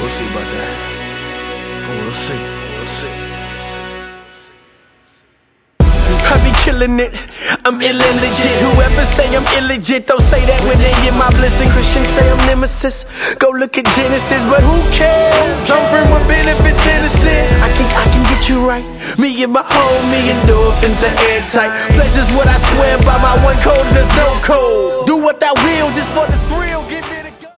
We'll see about that. We'll see. We'll see. I be killing it, I'm ill and legit. Whoever say I'm illegit, they'll say that when they hear my bliss. And Christians say I'm nemesis. Go look at Genesis, but who cares? I'm from a benefits innocent. I can get you right. Me and my homie, endorphins are airtight. Pleasure's what I swear by, my one code, there's no code. Do what thou will, just for the thrill, give me